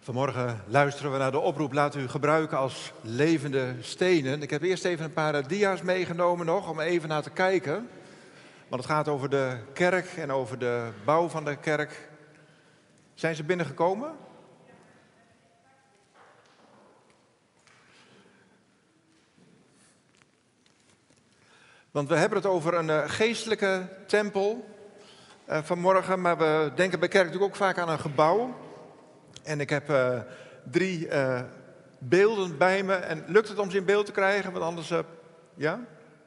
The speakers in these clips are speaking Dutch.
Vanmorgen luisteren we naar de oproep, laat u gebruiken als levende stenen. Ik heb eerst even een paar dia's meegenomen nog, om even naar te kijken. Want het gaat over de kerk en over de bouw van de kerk. Zijn ze binnengekomen? Want we hebben het over een geestelijke tempel vanmorgen, maar we denken bij kerk natuurlijk ook vaak aan een gebouw. En ik heb 3 beelden bij me. En lukt het om ze in beeld te krijgen? Want anders, ja?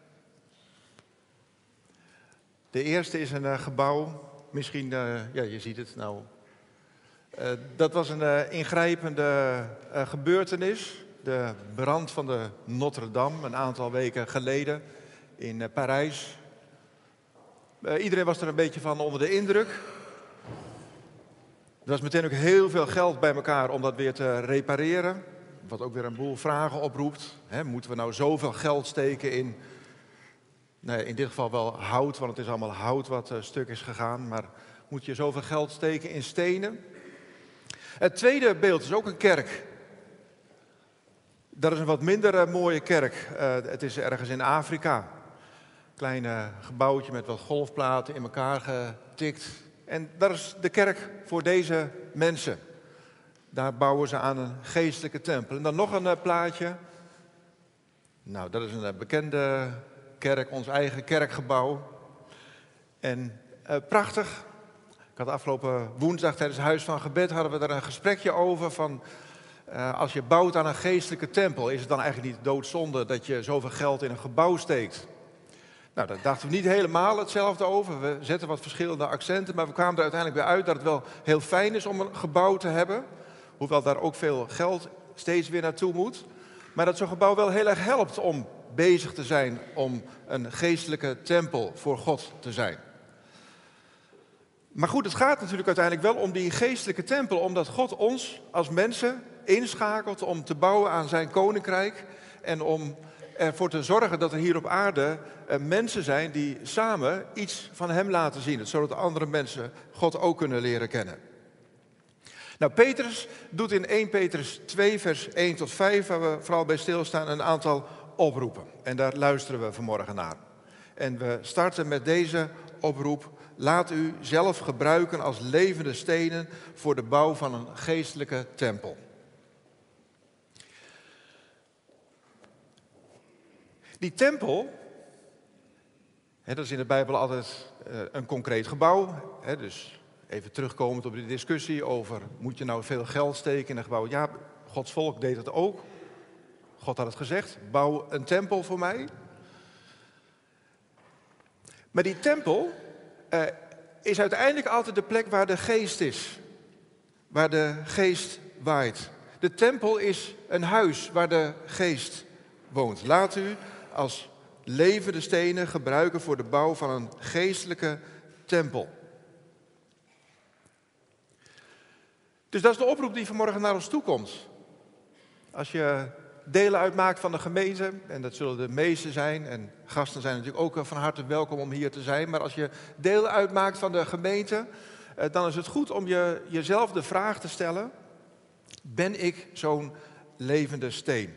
De eerste is een gebouw. Misschien, ja, je ziet het nou. Dat was een ingrijpende gebeurtenis. De brand van de Notre-Dame, een aantal weken geleden in Parijs. Iedereen was er een beetje van onder de indruk. Er was meteen ook heel veel geld bij elkaar om dat weer te repareren. Wat ook weer een boel vragen oproept. Moeten we nou zoveel geld steken in, nee, in dit geval wel hout, want het is allemaal hout wat stuk is gegaan. Maar moet je zoveel geld steken in stenen? Het tweede beeld is ook een kerk. Dat is een wat minder mooie kerk. Het is ergens in Afrika. Klein gebouwtje met wat golfplaten in elkaar getikt. En dat is de kerk voor deze mensen. Daar bouwen ze aan een geestelijke tempel. En dan nog een plaatje. Nou, dat is een bekende kerk, ons eigen kerkgebouw. En prachtig. Ik had afgelopen woensdag tijdens het Huis van Gebed hadden we daar een gesprekje over van als je bouwt aan een geestelijke tempel, is het dan eigenlijk niet doodzonde dat je zoveel geld in een gebouw steekt? Nou, daar dachten we niet helemaal hetzelfde over. We zetten wat verschillende accenten, maar we kwamen er uiteindelijk bij uit dat het wel heel fijn is om een gebouw te hebben. Hoewel daar ook veel geld steeds weer naartoe moet. Maar dat zo'n gebouw wel heel erg helpt om bezig te zijn om een geestelijke tempel voor God te zijn. Maar goed, het gaat natuurlijk uiteindelijk wel om die geestelijke tempel, omdat God ons als mensen inschakelt om te bouwen aan zijn koninkrijk en om ervoor te zorgen dat er hier op aarde mensen zijn die samen iets van hem laten zien, zodat andere mensen God ook kunnen leren kennen. Nou, Petrus doet in 1 Petrus 2 vers 1 tot 5, waar we vooral bij stilstaan, een aantal oproepen. En daar luisteren we vanmorgen naar. En we starten met deze oproep: laat u zelf gebruiken als levende stenen voor de bouw van een geestelijke tempel. Die tempel, dat is in de Bijbel altijd een concreet gebouw. Dus even terugkomend op de discussie over, moet je nou veel geld steken in een gebouw? Ja, Gods volk deed het ook. God had het gezegd, bouw een tempel voor mij. Maar die tempel is uiteindelijk altijd de plek waar de geest is. Waar de geest waait. De tempel is een huis waar de geest woont. Laat u als levende stenen gebruiken voor de bouw van een geestelijke tempel. Dus dat is de oproep die vanmorgen naar ons toe komt. Als je delen uitmaakt van de gemeente, en dat zullen de meesten zijn, en gasten zijn natuurlijk ook van harte welkom om hier te zijn, maar als je deel uitmaakt van de gemeente, dan is het goed om jezelf de vraag te stellen: ben ik zo'n levende steen?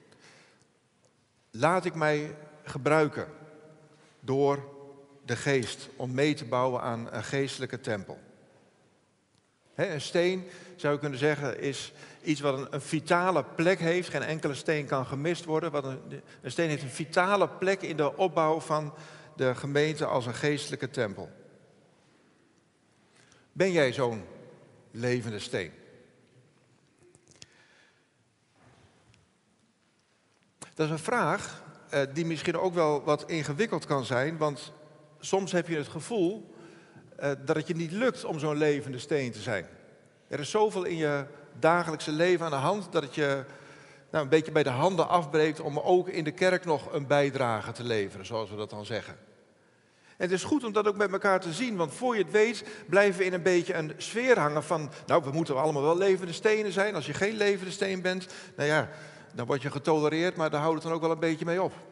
Laat ik mij gebruiken door de geest om mee te bouwen aan een geestelijke tempel. Een steen, zou je kunnen zeggen, is iets wat een vitale plek heeft. Geen enkele steen kan gemist worden. Een steen heeft een vitale plek in de opbouw van de gemeente als een geestelijke tempel. Ben jij zo'n levende steen? Dat is een vraag die misschien ook wel wat ingewikkeld kan zijn. Want soms heb je het gevoel dat het je niet lukt om zo'n levende steen te zijn. Er is zoveel in je dagelijkse leven aan de hand dat het je een beetje bij de handen afbreekt om ook in de kerk nog een bijdrage te leveren, zoals we dat dan zeggen. En het is goed om dat ook met elkaar te zien, want voor je het weet blijven we in een beetje een sfeer hangen van, nou, we moeten allemaal wel levende stenen zijn. Als je geen levende steen bent, nou ja, dan word je getolereerd, maar daar houdt het dan ook wel een beetje mee op.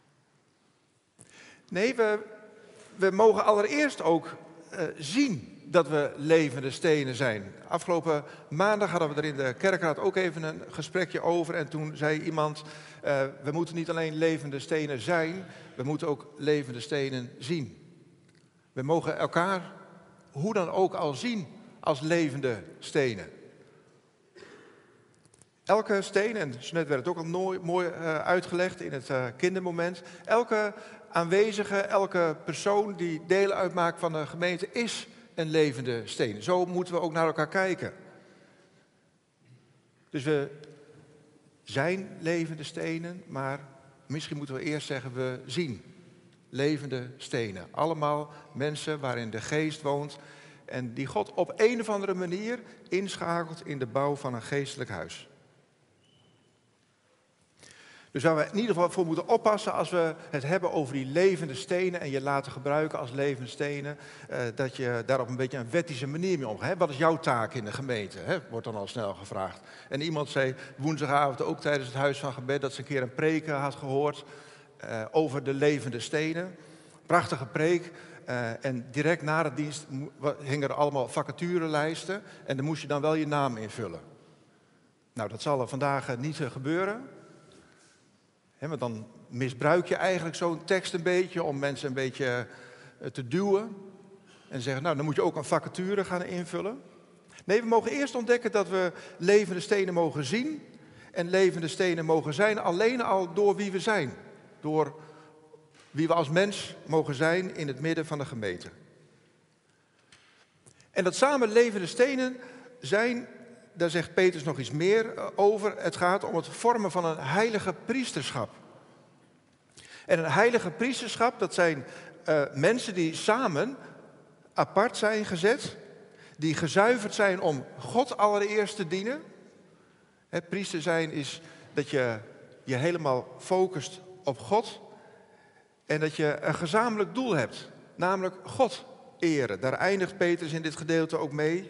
Nee, we mogen allereerst ook zien dat we levende stenen zijn. Afgelopen maandag hadden we er in de kerkraad ook even een gesprekje over. En toen zei iemand, we moeten niet alleen levende stenen zijn, we moeten ook levende stenen zien. We mogen elkaar hoe dan ook al zien als levende stenen. Elke steen, en net werd het ook al mooi uitgelegd in het kindermoment. Elke aanwezige, elke persoon die deel uitmaakt van de gemeente is een levende steen. Zo moeten we ook naar elkaar kijken. Dus we zijn levende stenen, maar misschien moeten we eerst zeggen we zien levende stenen. Allemaal mensen waarin de geest woont en die God op een of andere manier inschakelt in de bouw van een geestelijk huis. Dus waar we in ieder geval voor moeten oppassen als we het hebben over die levende stenen en je laten gebruiken als levende stenen, dat je daar op een beetje een wettische manier mee omgaat. Wat is jouw taak in de gemeente? Wordt dan al snel gevraagd. En iemand zei woensdagavond ook tijdens het huis van gebed dat ze een keer een preek had gehoord over de levende stenen. Prachtige preek. En direct na de dienst hingen er allemaal vacaturelijsten en dan moest je dan wel je naam invullen. Nou, dat zal er vandaag niet gebeuren. Want dan misbruik je eigenlijk zo'n tekst een beetje om mensen een beetje te duwen. En zeggen, nou dan moet je ook een vacature gaan invullen. Nee, we mogen eerst ontdekken dat we levende stenen mogen zien. En levende stenen mogen zijn alleen al door wie we zijn. Door wie we als mens mogen zijn in het midden van de gemeente. En dat samen levende stenen zijn, daar zegt Petrus nog iets meer over. Het gaat om het vormen van een heilige priesterschap. En een heilige priesterschap, dat zijn mensen die samen apart zijn gezet. Die gezuiverd zijn om God allereerst te dienen. Priester zijn is dat je je helemaal focust op God. En dat je een gezamenlijk doel hebt, namelijk God eren. Daar eindigt Petrus in dit gedeelte ook mee.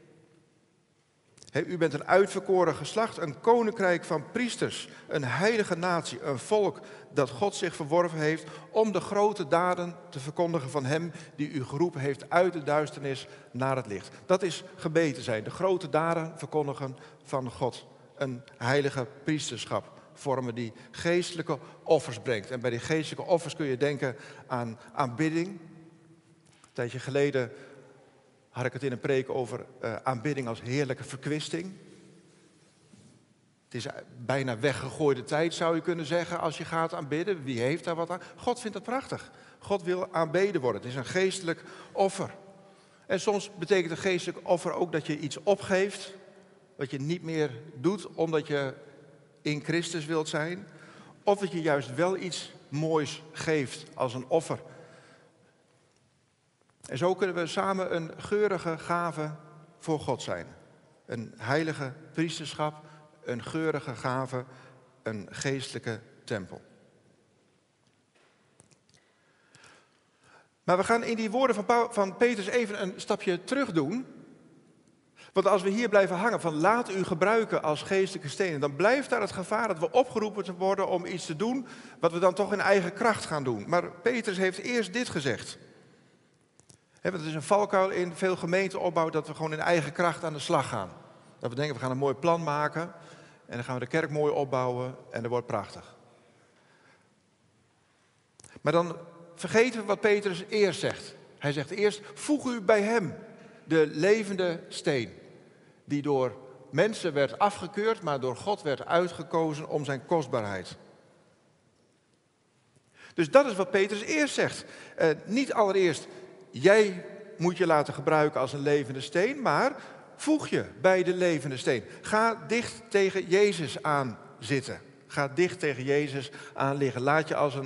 U bent een uitverkoren geslacht, een koninkrijk van priesters, een heilige natie, een volk dat God zich verworven heeft om de grote daden te verkondigen van hem die u geroepen heeft uit de duisternis naar het licht. Dat is gebeten zijn, de grote daden verkondigen van God. Een heilige priesterschap vormen die geestelijke offers brengt. En bij die geestelijke offers kun je denken aan aanbidding. Een tijdje geleden had ik het in een preek over aanbidding als heerlijke verkwisting. Het is bijna weggegooide tijd, zou je kunnen zeggen, als je gaat aanbidden. Wie heeft daar wat aan? God vindt dat prachtig. God wil aanbeden worden. Het is een geestelijk offer. En soms betekent een geestelijk offer ook dat je iets opgeeft, wat je niet meer doet omdat je in Christus wilt zijn. Of dat je juist wel iets moois geeft als een offer. En zo kunnen we samen een geurige gave voor God zijn. Een heilige priesterschap, een geurige gave, een geestelijke tempel. Maar we gaan in die woorden van Petrus even een stapje terug doen. Want als we hier blijven hangen van laat u gebruiken als geestelijke stenen, dan blijft daar het gevaar dat we opgeroepen worden om iets te doen wat we dan toch in eigen kracht gaan doen. Maar Petrus heeft eerst dit gezegd. Want het is een valkuil in veel gemeenteopbouw dat we gewoon in eigen kracht aan de slag gaan. Dat we denken we gaan een mooi plan maken en dan gaan we de kerk mooi opbouwen en dat wordt prachtig. Maar dan vergeten we wat Petrus eerst zegt. Hij zegt eerst voeg u bij hem, de levende steen. Die door mensen werd afgekeurd, maar door God werd uitgekozen om zijn kostbaarheid. Dus dat is wat Petrus eerst zegt. Niet allereerst, jij moet je laten gebruiken als een levende steen, maar voeg je bij de levende steen. Ga dicht tegen Jezus aan zitten. Ga dicht tegen Jezus aan liggen. Laat je als een...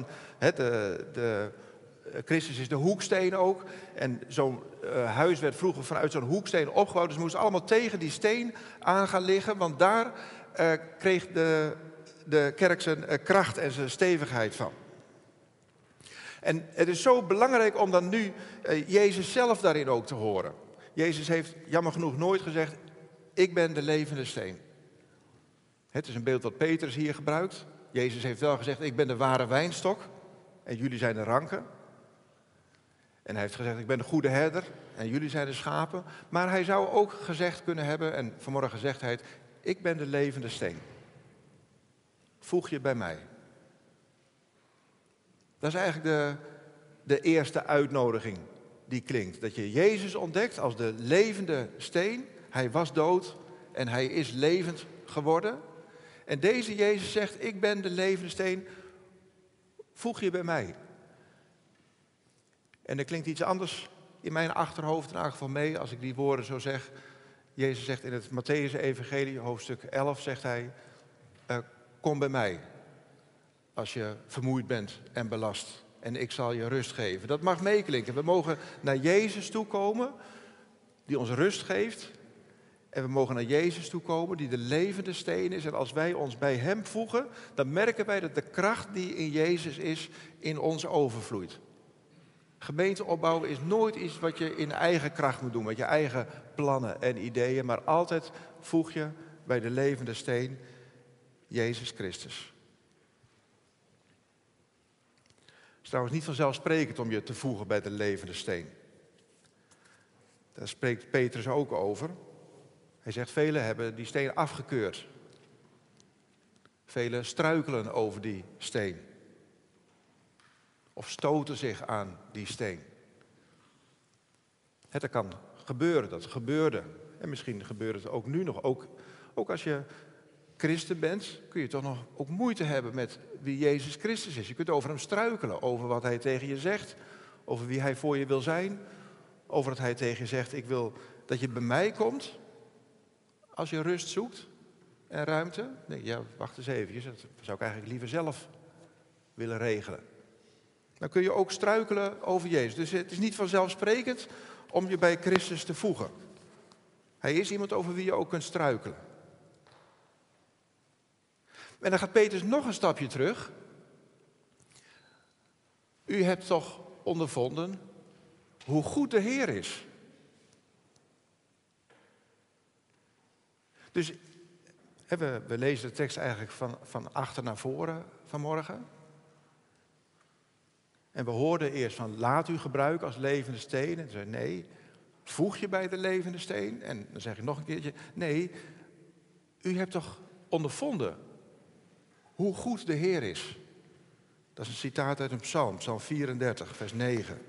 Christus is de hoeksteen ook. En zo'n huis werd vroeger vanuit zo'n hoeksteen opgebouwd. Dus ze moesten allemaal tegen die steen aan gaan liggen. Want daar kreeg de kerk zijn kracht en zijn stevigheid van. En het is zo belangrijk om dan nu Jezus zelf daarin ook te horen. Jezus heeft jammer genoeg nooit gezegd, ik ben de levende steen. Het is een beeld wat Petrus hier gebruikt. Jezus heeft wel gezegd, ik ben de ware wijnstok en jullie zijn de ranken. En hij heeft gezegd, ik ben de goede herder en jullie zijn de schapen. Maar hij zou ook gezegd kunnen hebben, en vanmorgen zegt hij het, ik ben de levende steen. Voeg je bij mij. Dat is eigenlijk de eerste uitnodiging die klinkt. Dat je Jezus ontdekt als de levende steen. Hij was dood en hij is levend geworden. En deze Jezus zegt, ik ben de levende steen, voeg je bij mij. En er klinkt iets anders in mijn achterhoofd in elk geval mee als ik die woorden zo zeg. Jezus zegt in het Mattheüs-evangelie, hoofdstuk 11, zegt hij, kom bij mij als je vermoeid bent en belast. En ik zal je rust geven. Dat mag meeklinken. We mogen naar Jezus toe komen, die ons rust geeft. En we mogen naar Jezus toe komen, die de levende steen is. En als wij ons bij hem voegen, dan merken wij dat de kracht die in Jezus is, in ons overvloeit. Gemeente opbouwen is nooit iets wat je in eigen kracht moet doen, met je eigen plannen en ideeën. Maar altijd voeg je bij de levende steen, Jezus Christus. Het is trouwens niet vanzelfsprekend om je te voegen bij de levende steen. Daar spreekt Petrus ook over. Hij zegt, velen hebben die steen afgekeurd. Velen struikelen over die steen. Of stoten zich aan die steen. Dat kan gebeuren, dat gebeurde. En misschien gebeurt het ook nu nog. Ook als je christen bent, kun je toch nog ook moeite hebben met wie Jezus Christus is. Je kunt over hem struikelen, over wat hij tegen je zegt. Over wie hij voor je wil zijn. Over dat hij tegen je zegt, ik wil dat je bij mij komt. Als je rust zoekt en ruimte. Nee, ja, wacht eens eventjes, dat zou ik eigenlijk liever zelf willen regelen. Dan kun je ook struikelen over Jezus. Dus het is niet vanzelfsprekend om je bij Christus te voegen. Hij is iemand over wie je ook kunt struikelen. En dan gaat Petrus nog een stapje terug. U hebt toch ondervonden hoe goed de Heer is. Dus we lezen de tekst eigenlijk van achter naar voren vanmorgen. En we hoorden eerst van laat u gebruiken als levende steen. En zei nee, voeg je bij de levende steen. En dan zeg ik nog een keertje, nee, u hebt toch ondervonden hoe goed de Heer is. Dat is een citaat uit een psalm, psalm 34, vers 9.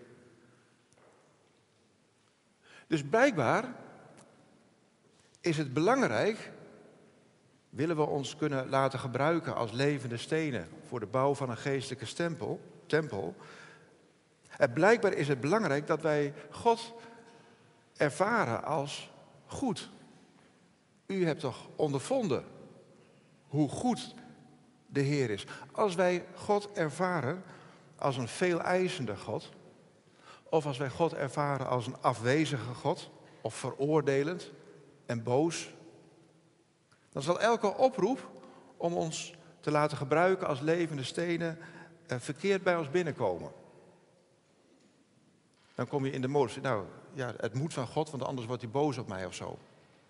Dus blijkbaar is het belangrijk, willen we ons kunnen laten gebruiken als levende stenen voor de bouw van een geestelijke tempel. En blijkbaar is het belangrijk dat wij God ervaren als goed. U hebt toch ondervonden hoe goed de Heer is. Als wij God ervaren als een veeleisende God, of als wij God ervaren als een afwezige God, of veroordelend en boos, dan zal elke oproep om ons te laten gebruiken als levende stenen verkeerd bij ons binnenkomen. Dan kom je in de modus, nou ja, het moet van God, want anders wordt hij boos op mij of zo.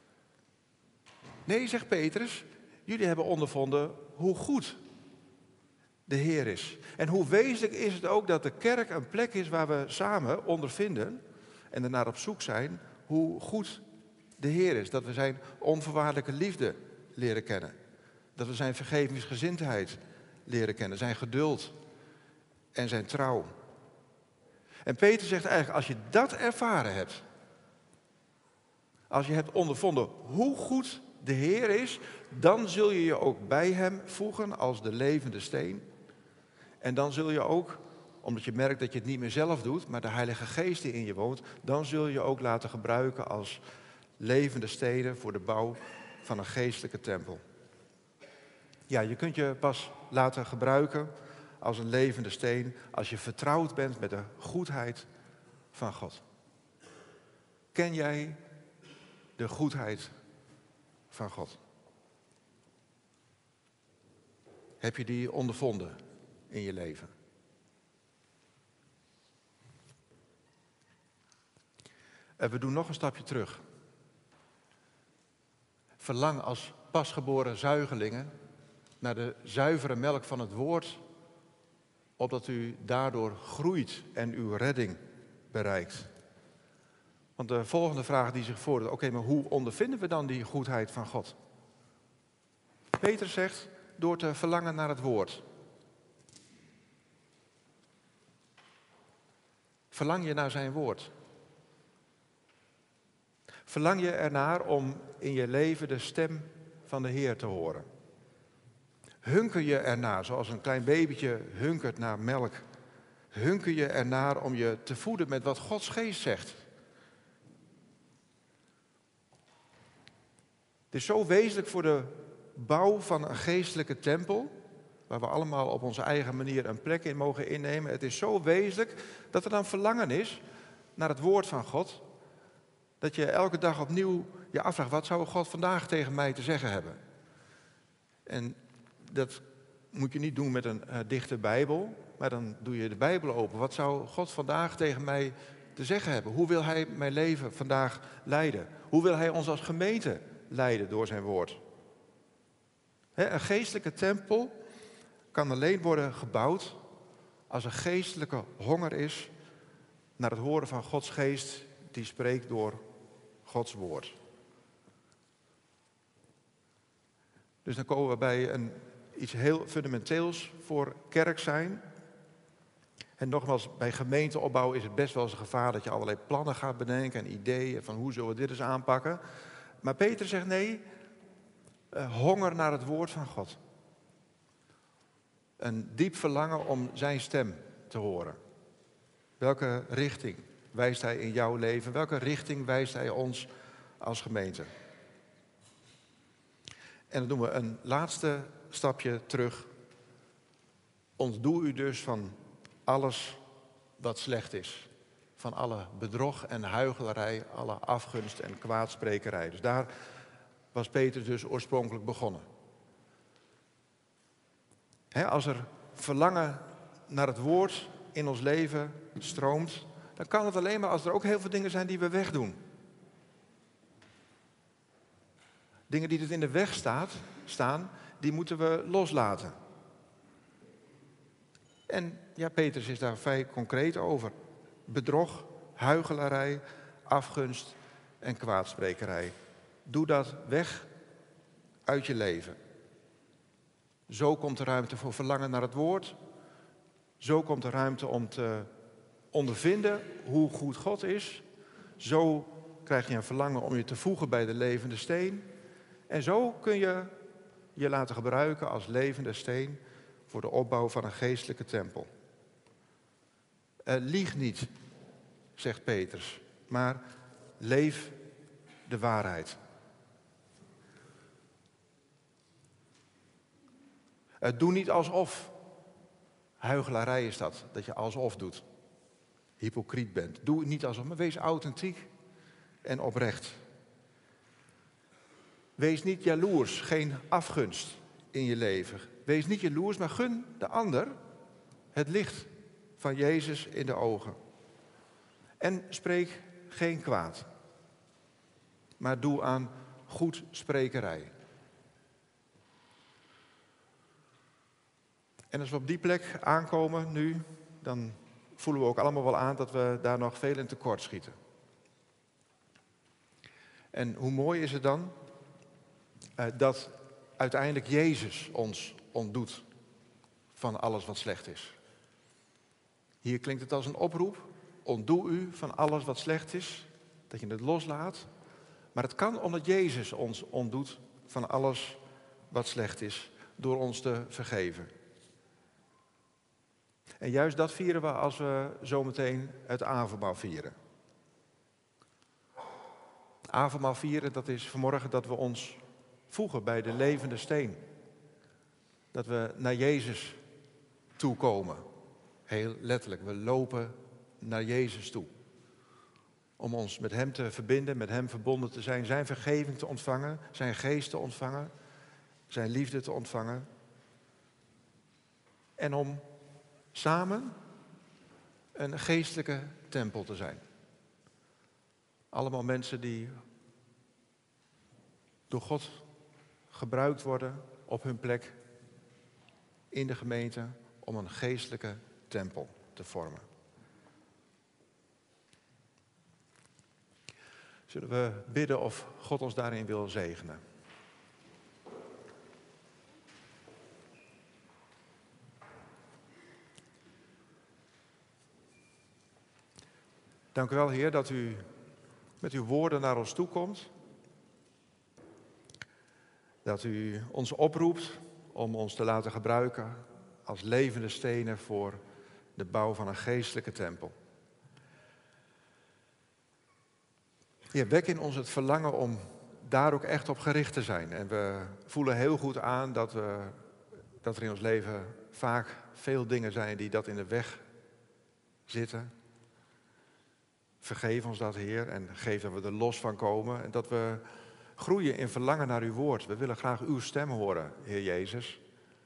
Nee, zegt Petrus, jullie hebben ondervonden hoe goed de Heer is. En hoe wezenlijk is het ook dat de kerk een plek is waar we samen ondervinden en ernaar op zoek zijn hoe goed de Heer is. Dat we zijn onvoorwaardelijke liefde leren kennen. Dat we zijn vergevingsgezindheid leren kennen, zijn geduld en zijn trouw. En Peter zegt eigenlijk, als je dat ervaren hebt, als je hebt ondervonden hoe goed de Heer is, dan zul je je ook bij hem voegen als de levende steen. En dan zul je ook, omdat je merkt dat je het niet meer zelf doet, maar de Heilige Geest die in je woont, dan zul je ook laten gebruiken als levende stenen voor de bouw van een geestelijke tempel. Ja, je kunt je pas laten gebruiken als een levende steen als je vertrouwd bent met de goedheid van God. Ken jij de goedheid van God? Heb je die ondervonden in je leven? En we doen nog een stapje terug. Verlang als pasgeboren zuigelingen naar de zuivere melk van het woord, opdat u daardoor groeit en uw redding bereikt. Want de volgende vraag die zich voordoet, oké, maar hoe ondervinden we dan die goedheid van God? Petrus zegt, door te verlangen naar het woord. Verlang je naar zijn woord? Verlang je ernaar om in je leven de stem van de Heer te horen? Hunker je ernaar, zoals een klein babytje hunkert naar melk? Hunker je ernaar om je te voeden met wat Gods geest zegt? Het is zo wezenlijk voor de bouw van een geestelijke tempel, waar we allemaal op onze eigen manier een plek in mogen innemen. Het is zo wezenlijk dat er dan verlangen is naar het woord van God. Dat je elke dag opnieuw je afvraagt, wat zou God vandaag tegen mij te zeggen hebben? En dat moet je niet doen met een dichte Bijbel, maar dan doe je de Bijbel open. Wat zou God vandaag tegen mij te zeggen hebben? Hoe wil Hij mijn leven vandaag leiden? Hoe wil Hij ons als gemeente leiden door zijn woord? Een geestelijke tempel kan alleen worden gebouwd als er geestelijke honger is naar het horen van Gods geest die spreekt door Gods woord. Dus dan komen we bij iets heel fundamenteels voor kerk zijn. En nogmaals, bij gemeenteopbouw is het best wel eens een gevaar dat je allerlei plannen gaat bedenken en ideeën van hoe zullen we dit eens aanpakken. Maar Peter zegt nee, honger naar het woord van God. Een diep verlangen om zijn stem te horen. Welke richting wijst hij in jouw leven? Welke richting wijst hij ons als gemeente? En dan doen we een laatste stapje terug. Ontdoe u dus van alles wat slecht is. Van alle bedrog en huichelarij, alle afgunst en kwaadsprekerij. Dus daar was Petrus dus oorspronkelijk begonnen. Als er verlangen naar het woord in ons leven stroomt, dan kan het alleen maar als er ook heel veel dingen zijn die we wegdoen. Dingen die er in de weg staan, die moeten we loslaten. En ja, Petrus is daar vrij concreet over. Bedrog, huichelarij, afgunst en kwaadsprekerij. Doe dat weg uit je leven. Zo komt er ruimte voor verlangen naar het woord. Zo komt er ruimte om te ondervinden hoe goed God is. Zo krijg je een verlangen om je te voegen bij de levende steen. En zo kun je je laten gebruiken als levende steen voor de opbouw van een geestelijke tempel. Lieg niet, zegt Petrus, maar leef de waarheid. Doe niet alsof. Huichelarij is dat je alsof doet. Hypocriet bent. Doe niet alsof, maar wees authentiek en oprecht. Wees niet jaloers, geen afgunst in je leven. Wees niet jaloers, maar gun de ander het licht van Jezus in de ogen. En spreek geen kwaad, maar doe aan goedsprekerij. En als we op die plek aankomen nu, dan voelen we ook allemaal wel aan dat we daar nog veel in tekort schieten. En hoe mooi is het dan dat uiteindelijk Jezus ons ontdoet van alles wat slecht is. Hier klinkt het als een oproep. Ontdoe u van alles wat slecht is, dat je het loslaat. Maar het kan omdat Jezus ons ontdoet van alles wat slecht is, door ons te vergeven. En juist dat vieren we als we zometeen het avondmaal vieren. Avondmaal vieren, dat is vanmorgen dat we ons voegen bij de levende steen. Dat we naar Jezus toekomen. Heel letterlijk, we lopen naar Jezus toe. Om ons met Hem te verbinden, met Hem verbonden te zijn, zijn vergeving te ontvangen, zijn geest te ontvangen, zijn liefde te ontvangen. En om samen een geestelijke tempel te zijn. Allemaal mensen die door God gebruikt worden op hun plek in de gemeente om een geestelijke tempel te vormen. Zullen we bidden of God ons daarin wil zegenen? Dank u wel, Heer, dat u met uw woorden naar ons toe komt. Dat u ons oproept om ons te laten gebruiken als levende stenen voor de bouw van een geestelijke tempel. Heer, wek in ons het verlangen om daar ook echt op gericht te zijn. En we voelen heel goed aan dat er in ons leven vaak veel dingen zijn die dat in de weg zitten. Vergeef ons dat, Heer, en geef dat we er los van komen. En dat we groeien in verlangen naar uw woord. We willen graag uw stem horen, Heer Jezus.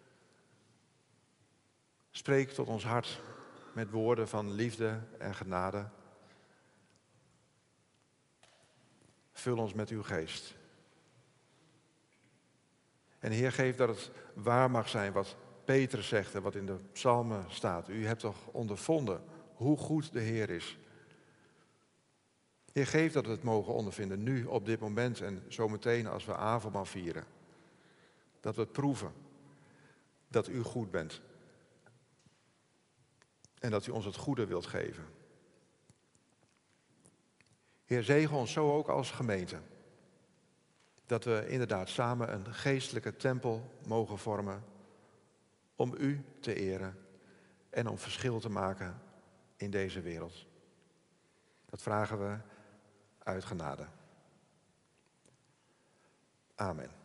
Spreek tot ons hart met woorden van liefde en genade. Vul ons met uw geest. En Heer, geef dat het waar mag zijn wat Petrus zegt en wat in de psalmen staat. U hebt toch ondervonden hoe goed de Heer is. Heer, geef dat we het mogen ondervinden nu, op dit moment en zometeen als we avondmaal vieren. Dat we het proeven dat u goed bent. En dat u ons het goede wilt geven. Heer, zegen ons zo ook als gemeente. Dat we inderdaad samen een geestelijke tempel mogen vormen om u te eren en om verschil te maken in deze wereld. Dat vragen we uit genade. Amen.